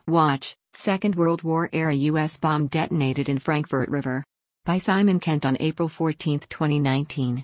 Watch, Second World War-era U.S. bomb detonated in Frankfurt River. By Simon Kent on April 14, 2019.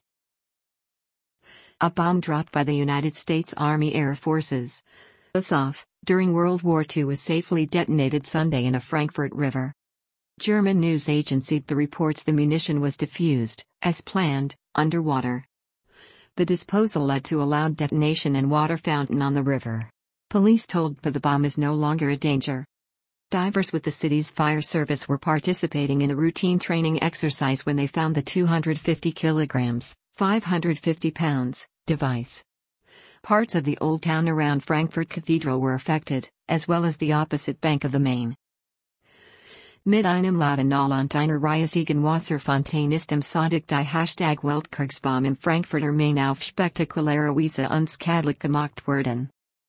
A bomb dropped by the United States Army Air Forces, USAF, during World War II was safely detonated Sunday in a Frankfurt River. German news agency DPA reports the munition was defused, as planned, underwater. The disposal led to a loud detonation and water fountain on the river. Police told DPA the bomb is no longer a danger. Divers with the city's fire service were participating in a routine training exercise when they found the 250 kilograms, 550 pounds, device. Parts of the old town around Frankfurt Cathedral were affected, as well as the opposite bank of the Main. Mit einem lauten und einer riesigen Wasserfontäne ist am Sonntag die Weltkriegsbombe im Frankfurter Main auf spektakuläre Weise unschädlich gemacht worden.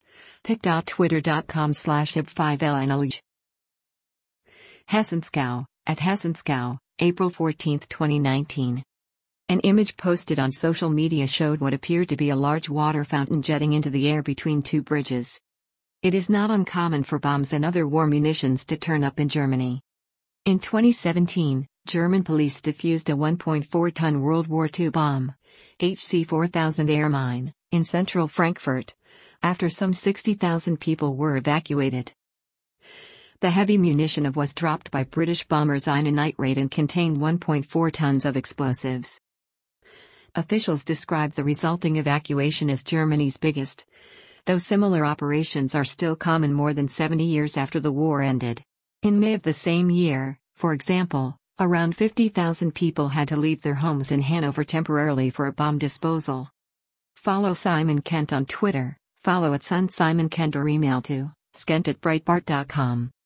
pic.twitter.com/hip5linalj. Hessenschau, at Hessenschau, April 14, 2019. An image posted on social media showed what appeared to be a large water fountain jetting into the air between two bridges. It is not uncommon for bombs and other war munitions to turn up in Germany. In 2017, German police defused a 1.4-ton World War II bomb, HC 4000 air mine, in central Frankfurt, after some 60,000 people were evacuated. The heavy munition was dropped by British bombers in a night raid and contained 1.4 tons of explosives. Officials described the resulting evacuation as Germany's biggest, though similar operations are still common more than 70 years after the war ended. In May of the same year, for example, around 50,000 people had to leave their homes in Hanover temporarily for a bomb disposal. Follow Simon Kent on Twitter, follow @SunSimonKent or email to skent@breitbart.com.